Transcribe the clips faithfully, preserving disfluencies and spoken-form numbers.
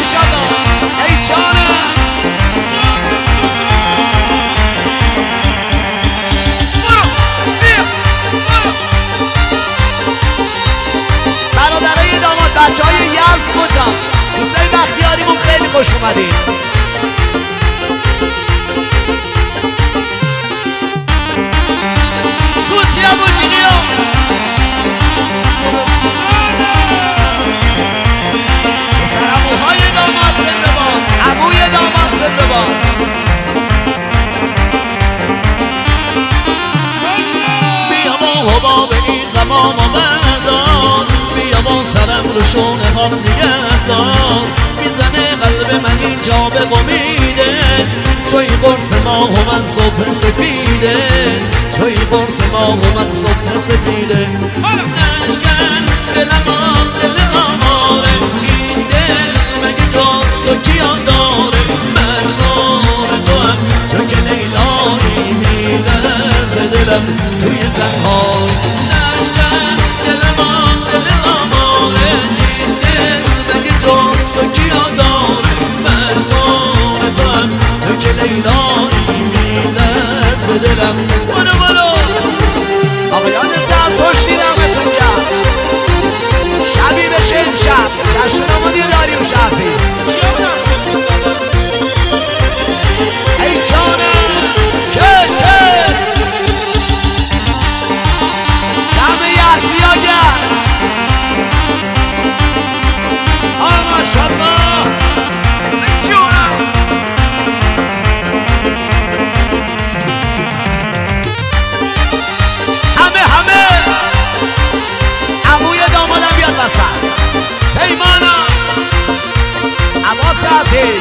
ایشالله ای جانم برادرای داماد بچه های یزد کجا حسین بختیاریمون خیلی خوش اومدید سوتی ابو جیغیا پسر ابوهای داماد زنده باد ابوی داماد زنده باد بیا با حباب این غمام و بردار بیا با سرم رو شونه ها نگهدار میزنه قلب من اینجا به امیدت توی قرص ماه و من صبح سفیدت توی قرص ماه و من صبح سفیدت نشکن دلم دل غماره این دل مگه جاست و کیان داره مجنون تو هم تو که لیلایی میلرز دلم توی تنها نشکن دلم دل غماره این دل مگه جاست و کیان داره مجنون تو هم تو که لیلایی میلرز دلم برو برو آقایان زرتشتی دمتون گرم شبی بشه امشب جشن نمادی داریوش عزیز ای جانم که که دم یحسیا گرم آه ماشالله ای جانم همه همه عموی دامادم بیاد وسط پیمانم عباس عزیز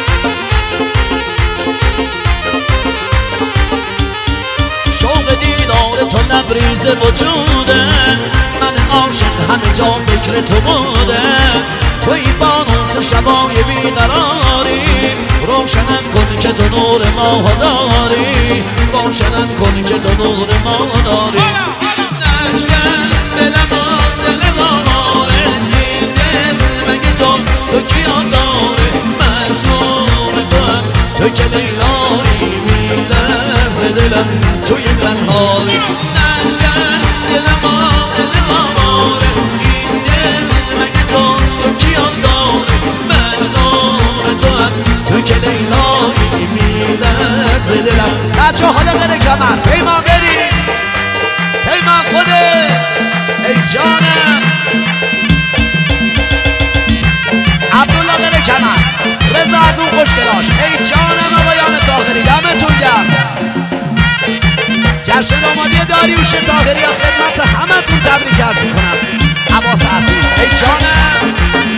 شوق دیدار تو لبریز وجوده من عاشق همه جا فکر تو بوده توی فانوس شبای بیقراری روشنم کن که تو نور ماه داری روشنم کن که تو نور ماه داری نشکن دلم دل غماره این دل مگه جاز تو کیان داره مجنون تو هم تو که لیلایی میلرز دلم توی تنهایی نشکن دلم دل غماره این دل مگه جاز تو کیان داره مجنون تو هم تو که لیلایی میلرز دلم بچه حالا غیر کمر پیمان بری پیمان خوده ای جانم عبدالله غیر کمر رضا از اون خوشگلاش ای جانم آقایان طاهری دمتون گرم جشن دامادی داریوش طاهری ها خدمت همتون تبریک عرض میکنم عباس عزیز ای جانم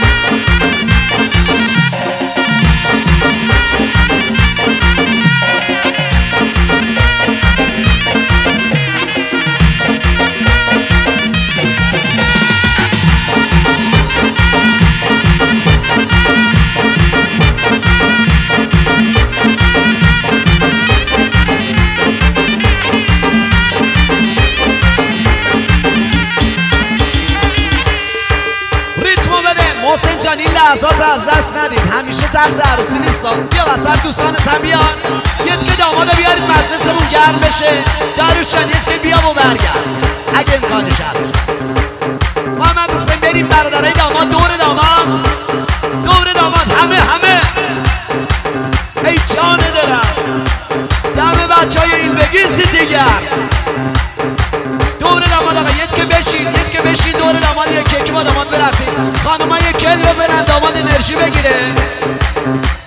محسن جان این لحظات از دست ندید همیشه تخت عروسی نیستان بیا وسط دوستانت هم بیان یه که دامادو بیارید مجلسمون گرم بشه داریوش جان یه که بیا و برگرد اگه امکانش هست محمد حسین بریم برادرای داماد دور داماد دور داماد همه همه ای جان دلم دم بچه های این بگی سیتی گرم دور داماد آقا یه که بشین یه که بشین دور داماد یه که با داماد برسید خانوما یه کل بزنن داماد انرژی بگیره